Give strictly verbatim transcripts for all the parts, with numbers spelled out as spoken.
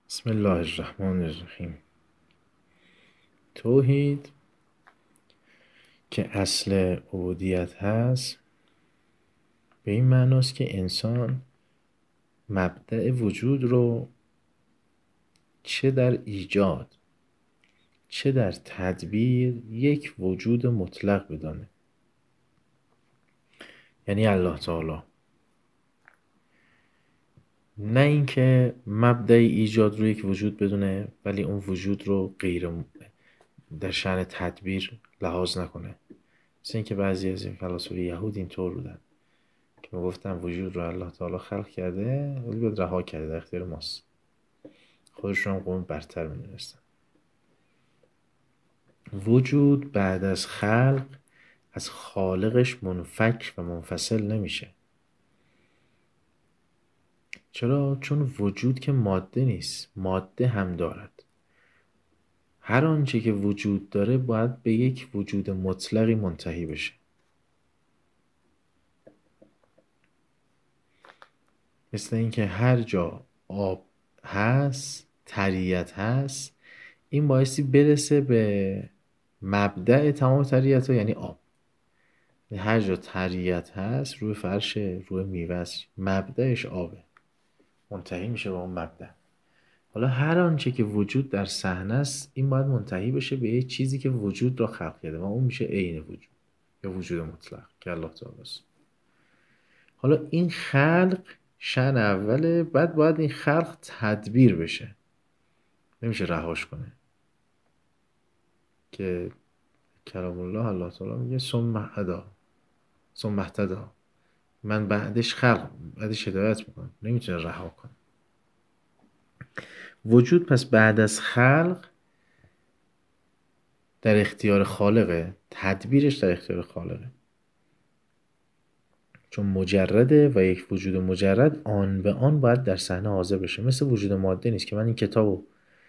بسم الله الرحمن الرحیم. توحید که اصل عبودیت هست به این معناست که انسان مبدأ وجود رو چه در ایجاد چه در تدبیر یک وجود مطلق بدانه، یعنی الله تعالی. نه اینکه مبدأ ایجاد رو یک وجود بدونه ولی اون وجود رو غیر در شأن تدبیر لحاظ نکنه. مثل اینکه بعضی از این فلاسفه یهود اینطور بودن که گفتن وجود رو الله تعالی خلق کرده ولی باید رها کرده، در اختیار ماست. خودشون هم قوم برتر می‌دونستن. وجود بعد از خلق از خالقش منفک و منفصل نمیشه. چرا؟ چون وجود که ماده نیست، ماده هم دارد. هر آنچه که وجود داره باید به یک وجود مطلقی منتهی بشه. مثل اینکه هر جا آب هست، طریت هست، این بایستی برسه به مبدأ تمام طریت ها، یعنی آب. هر جا طریت هست، روی فرش، روی میوه است، مبدأش آبه، منتهی میشه به اون مبدأ. حالا هر آنچه که وجود در صحنه است، این باید منتهی بشه به یک چیزی که وجود را خلق کرده و اون میشه عین وجود یا وجود مطلق که الله تعالی است. حالا این خلق شأن اوله، بعد باید این خلق تدبیر بشه، نمیشه رهاش کنه. که کلام الله الله تعالی میگه ثم هدی ثم اهتدی، من بعدش خلق بعدش هدایت میکنم، نمیتونه رها کنه. وجود پس بعد از خلق در اختیار خالقه، تدبیرش در اختیار خالقه، چون مجرده و یک وجود مجرد آن به آن باید در صحنه حاضر بشه. مثل وجود ماده نیست که من این کتابو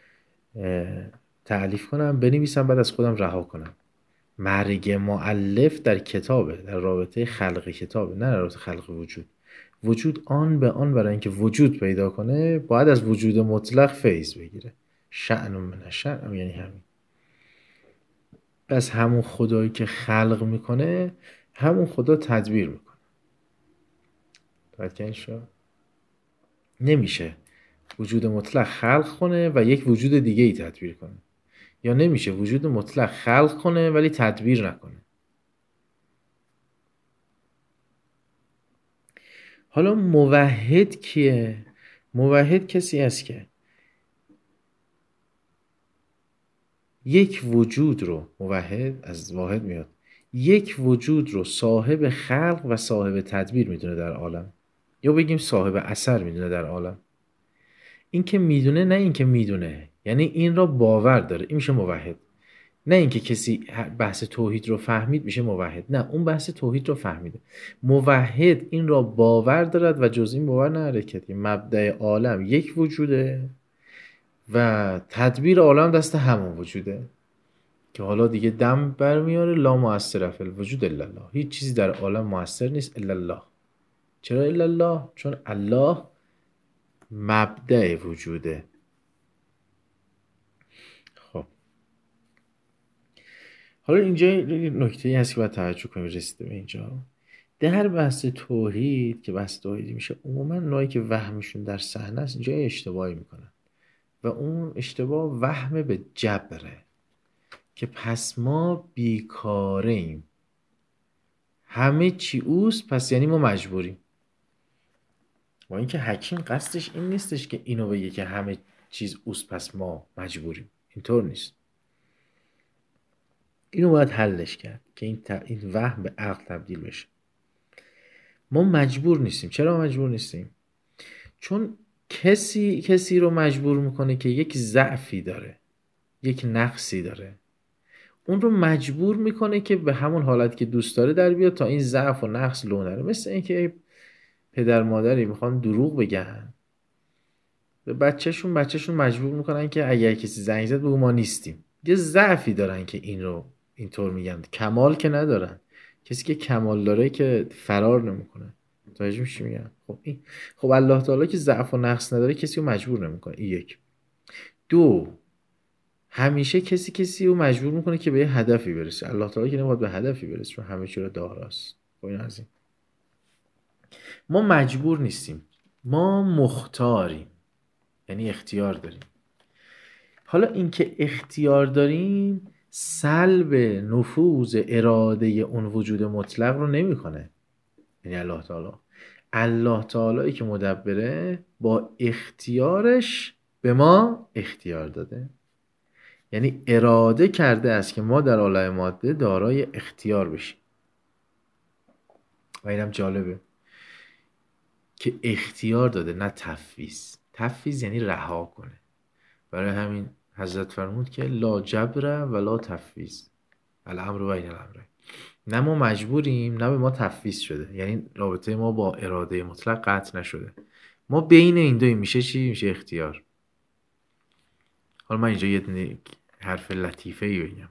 تألیف کنم، بنویسم، بعد از خودم رها کنم. مرگ مؤلف در کتابه، در رابطه خلق کتابه، نه در رابطه خلق وجود. وجود آن به آن برای اینکه وجود پیدا کنه باید از وجود مطلق فیض بگیره. شأن من شأن یعنی همین. پس همون خدایی که خلق میکنه همون خدا تدبیر میکنه. توجه شد؟ نمیشه وجود مطلق خلق کنه و یک وجود دیگه ای تدبیر کنه، یا نمیشه وجود مطلق خلق کنه ولی تدبیر نکنه. حالا موحد کیه؟ موحد کسی است که یک وجود رو، موحد از واحد میاد، یک وجود رو صاحب خلق و صاحب تدبیر میدونه در عالم، یا بگیم صاحب اثر میدونه در عالم. این که میدونه، نه این که میدونه، یعنی این را باور داره، این میشه موحد. نه اینکه کسی بحث توحید رو فهمید میشه موحد، نه، اون بحث توحید رو فهمیده. موحد این را باور دارد و جز این باور نه حرکت. مبدأ عالم یک وجوده و تدبیر عالم دست همون وجوده که حالا دیگه دم برمیاره. لا مؤثر فی الوجود الا الله، هیچ چیزی در عالم مؤثر نیست الا الله. چرا الا الله؟ چون الله مبدأ وجوده. خب حالا اینجا نکته‌ای هست که باید توجه کنیم. رسیده به اینجا در بحث توحید که بحث توحیدی میشه، عموما نوعی که وهمشون در صحنه است اینجا اشتباهی میکنن و اون اشتباه وهم به جبره که پس ما بیکاره ایم، همه چی اوست، پس یعنی ما مجبوریم. با اینکه حکیم قصدش این نیستش که اینو بگه که همه چیز اوست پس ما مجبوریم، اینطور نیست. اینو باید حلش کرد که این, ت... این وهم به عقل تبدیل بشه. ما مجبور نیستیم. چرا مجبور نیستیم؟ چون کسی کسی رو مجبور میکنه که یک ضعفی داره، یک نقصی داره، اون رو مجبور میکنه که به همون حالت که دوست داره در بیاد تا این ضعف و نقص لو نره. مثل اینکه پدر مادری میخوان دروغ بگن به بچهشون، بچهشون مجبور میکنن که اگر کسی زنگ زد بگو ما نیستیم. یه ضعفی دارن که این رو اینطور میگن، کمال که ندارن. کسی که کمال داره که فرار نمیکنه. متوجه میشی میگن؟ خب این خب الله تعالی که ضعف و نقص نداره کسی رو مجبور نمیکنه. این یک. دو، همیشه کسی کسی رو مجبور میکنه که به یه هدفی برسه. الله تعالی که نمیخواد به هدفی برسه چون همه چی رو داراست. خب این از این. ما مجبور نیستیم، ما مختاریم، یعنی اختیار داریم. حالا اینکه اختیار داریم سلب نفوذ اراده اون وجود مطلق رو نمیکنه. یعنی الله تعالی الله تعالی که مدبره با اختیارش به ما اختیار داده، یعنی اراده کرده است که ما در عالم ماده دارای اختیار بشیم. و اینم جالبه که اختیار داده، نه تفویض. تفویض یعنی رها کنه. برای همین حضرت فرمود که لا جبر ولا تفویض، الامر بین الامرین. نه ما مجبوریم نه به ما تفویض شده، یعنی رابطه ما با اراده مطلق قطع نشده. ما بین این دوی میشه چی؟ میشه اختیار. حالا من اینجا یه حرف لطیفه ای بگم،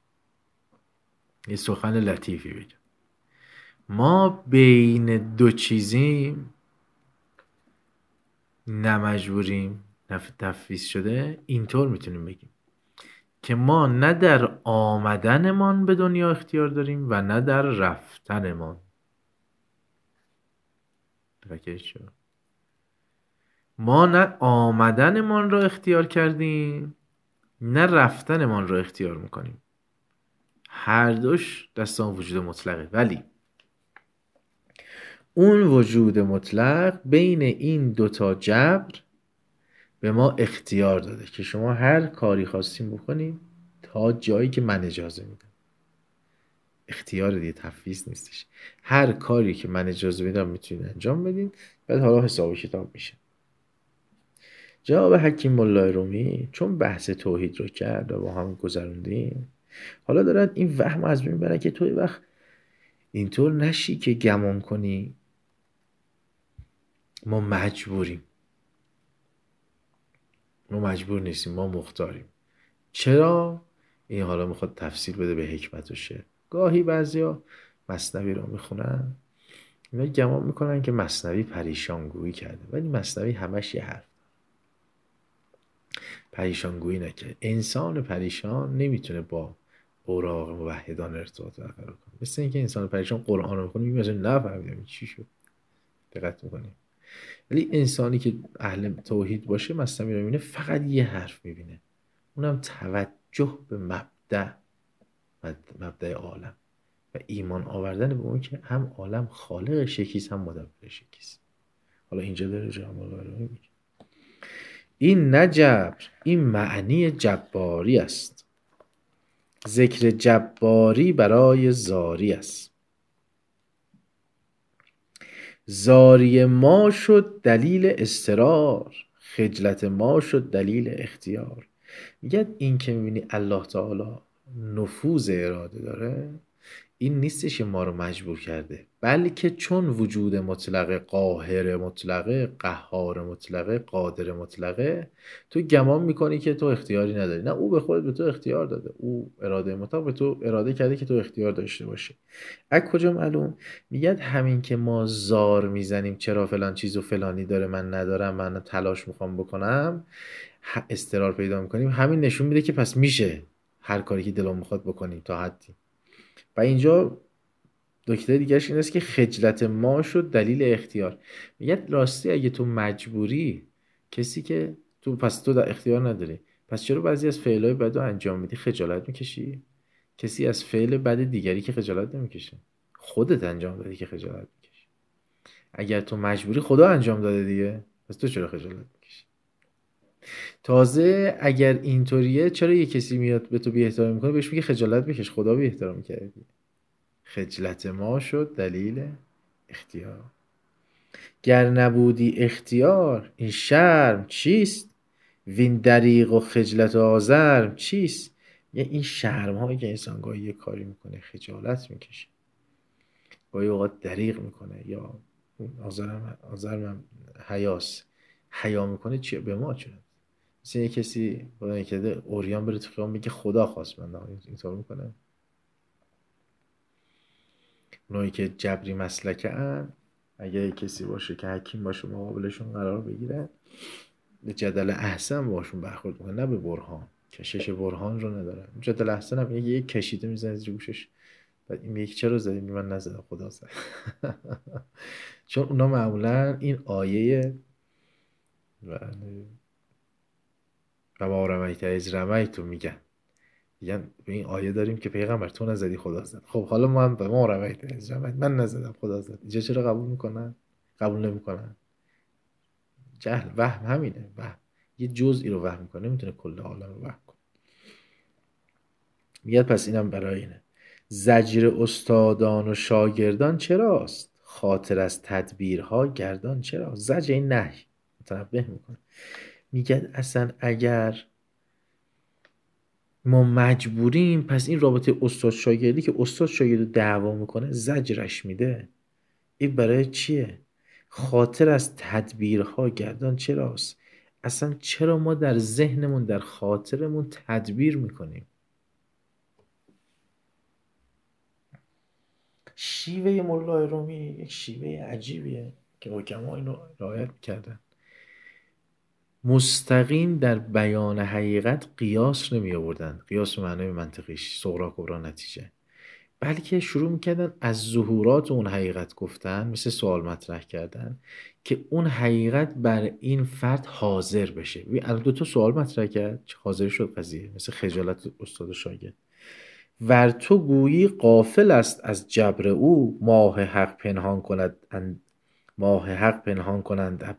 یه سخن لطیفی بگم. ما بین دو چیزیم، نه مجبوریم نه تفویض شده. اینطور میتونیم بگیم که ما نه در آمدنمان به دنیا اختیار داریم و نه در رفتنمان. ما نه آمدنمان را اختیار کردیم نه رفتنمان را اختیار میکنیم. هر دوش دست آن وجود مطلقه، ولی اون وجود مطلق بین این دوتا جبر به ما اختیار داده که شما هر کاری خواستیم بکنیم تا جایی که من اجازه میدم. اختیار دیگه، تفویض نیستش. هر کاری که من اجازه میدم میتونید انجام بدین، بعد حالا حساب کتاب میشه. جناب حکیم ملا رومی چون بحث توحید رو کرد و با هم گذروندیم، حالا دارن این وهم از بین برن که توی وقت اینطور نشی که گمان کنی ما مجبوریم. ما مجبور نیستیم، ما مختاریم. چرا؟ این حالا میخواد تفسیر بده به حکمت و شعر. گاهی بعضیا مثنوی رو میخونن، اینا گمان میکنن که مثنوی پریشانگویی کرده، ولی مثنوی همش یه حرف، پریشانگویی نکرد. انسان پریشان نمیتونه با اوراق موحدان ارتباط برقرار کنه. مثل اینکه انسان پریشان قرآن رو میخونه میگه مثلا نفهمیدم چی شد. دقت میکنیم. ولی انسانی که اهل توحید باشه مثنوی رو میبینه فقط یه حرف میبینه، اونم توجه به مبدأ مبدأ عالم و ایمان آوردن به اون که هم عالم خالق شکیست هم مدبر شکیست. حالا اینجا داره جامعه رو میگه این نه جبر، این معنی جباری است. ذکر جباری برای زاری است. زاری ما شد دلیل اضطرار، خجلت ما شد دلیل اختیار. میگه این که میبینی الله تعالی نفوذ اراده داره، این نیستش که ما رو مجبور کرده، بلکه چون وجود مطلقه، قاهر مطلقه، قهار مطلقه، قادر مطلقه، تو گمان میکنی که تو اختیاری نداری. نه، او به خودت به تو اختیار داده. او اراده مطلق به تو اراده کرده که تو اختیار داشته باشی. از کجا معلوم؟ میگه همین که ما زار میزنیم چرا فلان چیزو فلانی داره من ندارم، من تلاش میخوام بکنم، استقرار پیدا میکنیم، همین نشون میده که پس میشه هر کاری که دلم میخواد بکنیم تا حدی. و اینجا نکته دیگرش این است که خجلت ما شد دلیل اختیار. میگه راستی اگه تو مجبوری، کسی که تو پس تو در اختیار نداری، پس چرا بعضی از فعلای بد رو انجام میدی خجالت میکشی؟ کسی از فعل بد دیگری که خجالت نمیکشه، خودت انجام دادی که خجالت میکشی. اگر تو مجبوری خدا انجام داده دیگه، پس تو چرا خجالت میکشی؟ تازه اگر اینطوریه چرا یه کسی میاد به تو بی احترامی میکنه بهش میگه خجالت بکش، خدا بی احترامی کردی. خجلت ما شد دلیل اختیار. گر نبودی اختیار این شرم چیست، وین دریغ و خجلت و آزرم چیست. یه این شرم هایی که انسان گاهی یه کاری میکنه خجالت میکشه، گاهی اوقات دریغ میکنه، یا آزرم آزرم حیاس حیا میکنه. چیه به ما چه؟ مثل یه کسی خدا نکرده اوریان بره تو خیام میگه خدا خواست من، اینطور میکنه. اونایی که جبری مسلکه ان، اگه کسی باشه که حکیم باشه مقابلشون قرار بگیره، به جدل احسن باشون برخورد میکنه، نه به برهان. کشش برهان رو ندارن. جدل احسن هم یه یک کشیده میزنه زیر گوشش، بعد این یک چرا زدی؟ من نزدم، خدا زد. چون اونا معمولا این آیه و ما رمیت از رمیت رو میگن، میگن به این آیه داریم که پیغمبر تو نزدی خدا زد. خب حالا ما هم به ما رمیت از رمیت، من نزدم خدا زد، اینجا چرا قبول میکنن؟ قبول نمیکنن. جهل، وهم همینه. وهم یه جزئی رو وهم میکنه، نمیتونه کل عالم رو وهم کنه. میگه پس اینم برای اینه زجر استادان و شاگردان چراست، خاطر از تدبیرها گردان چرا. زجر این نهی متنبه میکنه، میگه اصلا اگر ما مجبوریم، پس این رابطه استاد شاگردی که استاد شاگرد دعوا میکنه زجرش میده، این برای چیه؟ خاطر از تدبیرها گردان چراست. اصلا چرا ما در ذهنمون، در خاطرمون تدبیر میکنیم؟ شیوه مولا رومی یک شیوه عجیبیه که حکما اینو رعایت کردن. مستقیم در بیان حقیقت قیاس نمی آوردن، قیاس به معنای منطقیش صغرا کبرا نتیجه، بلکه شروع میکردن از ظهورات اون حقیقت گفتن، مثل سوال مطرح کردن که اون حقیقت بر این فرد حاضر بشه. الان دو تا سوال مطرح کرد، حاضر شد قضیه، مثل خجالت استاد و شاگرد. ور تو گویی غافل است از جبر او، ماه حق پنهان کند اند ماه حق پنهان کنند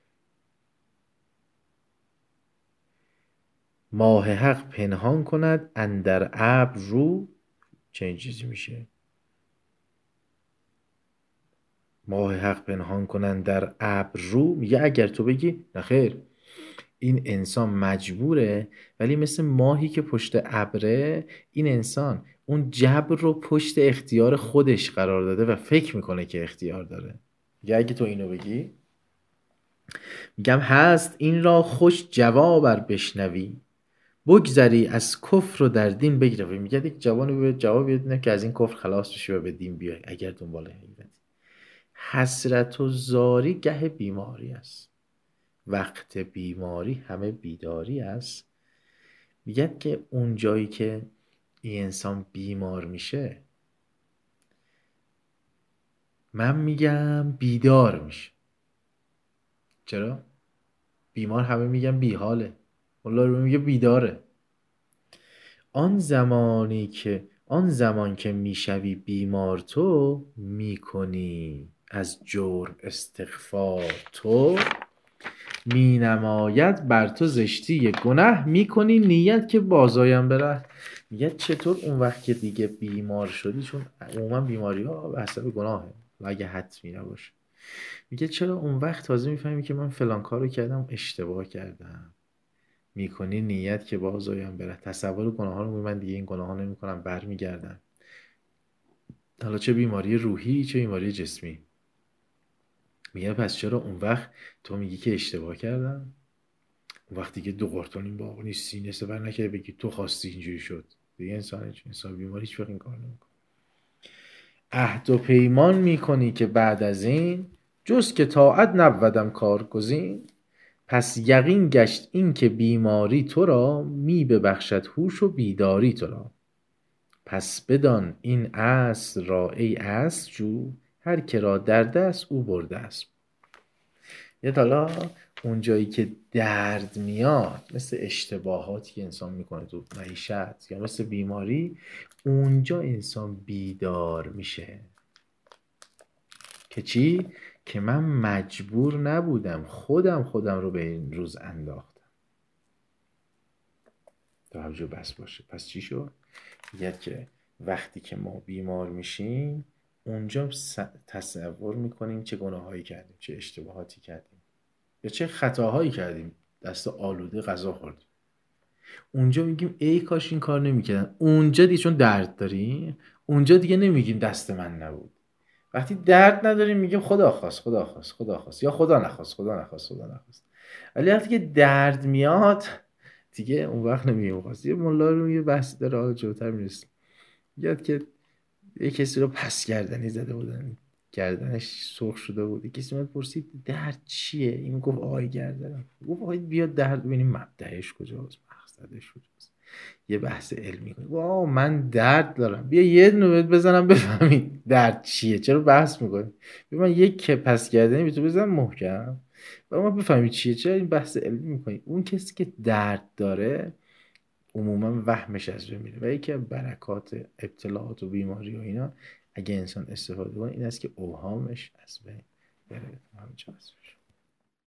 ماه حق پنهان کند اندر ابر رو. چه این چیزی میشه؟ ماه حق پنهان کنند در ابر رو. میگه اگر تو بگی نخیر این انسان مجبوره، ولی مثل ماهی که پشت ابره، این انسان اون جبر رو پشت اختیار خودش قرار داده و فکر میکنه که اختیار داره. میگه اگه تو اینو بگی، میگم هست این را خوش جواب ار بشنوی، بگذری از کفر و در دین بگروی. میگه یک جوان به جواب بدونه که از این کفر خلاص بشی و به دین بیای اگر دنبال حقیقتی. حسرت و زاری گه بیماری است، وقت بیماری همه بیداری است. میگه که اون جایی که این انسان بیمار میشه، من میگم بیدار میشه. چرا؟ بیمار همه میگن بیحاله، والله رو میگه بیداره. آن زمانی که آن زمان که میشوی بیمار تو، میکنی از جرم استغفار تو، می نماید بر تو زشتی گناه، میکنی نیت که بازایم بره. میگه چطور اون وقت که دیگه بیمار شدی، چون عموما بیماری ها به حسب گناهه و اگه حتمی نباشه، میگه چرا اون وقت تازه میفهمی که من فلان کارو کردم، اشتباه کردم، میکنی نیت که بازایم بره. تصور گناه ها رو، من دیگه این گناه ها نمیکنم، برمیگردم. حالا چه بیماری روحی چه بیماری جسمی. میگه پس چرا اون وقت تو میگی که اشتباه کردم، اون وقتی که دو قرتون این باقونی سینه سفر نکرده بگی تو خواستی اینجوری شد، دیگه انسان انسان بیماری هیچ وقت این کار نمیکنه. عهد و پیمان میکنی که بعد از این، جز که طاعت نبودم کارگزین، پس یقین گشت این که بیماری تو را، می ببخشد هوش و بیداری تو را. پس بدان این اصل را ای اصل جو، هر که را در دست او برده است. یه حالا اون جایی که درد میاد، مثل اشتباهاتی که انسان میکنه تو معیشت یا مثل بیماری، اونجا انسان بیدار میشه که چی؟ که من مجبور نبودم، خودم خودم رو به این روز انداختم. توجه بس باشه. پس چی شد؟ میگه که وقتی که ما بیمار میشیم، اونجا تصور میکنیم چه گناهایی کردیم، چه اشتباهاتی کردیم یا چه خطاهایی کردیم، دست آلوده غذا خوردیم. اونجا میگیم ای کاش این کار نمیکردم. اونجا دیگه چون درد داریم، اونجا دیگه نمیگیم دست من نبود. وقتی درد نداریم میگیم خدا خواست خدا خواست خدا خواست یا خدا نخواست خدا نخواست خدا نخواست. ولی وقتی که درد میاد دیگه اون وقت نمیگیم خواست. یه مولا رو یه بحثی داره، حالا جلوتر میرسیم، میگه که یه کسی رو پس گردنی زده بودن، گردنش سرخ شده بود. کسی من پرسید درد چیه؟ این گفت آی گردنم. گفت آی بیا درد ببینیم مبدأش کجاست، مقصدش کجاست، یه بحث علمی کنیم. واو من درد دارم، بیا یه دونه بهت بزنم بفهمید درد چیه، چرا بحث میکنی؟ بیا من یک کپس گردنی به تو بزنم محکم و ما بفهمید چیه، چرا این بحث علمی میکنی؟ اون کسی که درد داره عموما وهمش از بین میره. و یکی از برکات ابتلاعات و بیماری و اینا اگه انسان استفاده کنه این است که اوهامش از بین بره. همینجا هستش.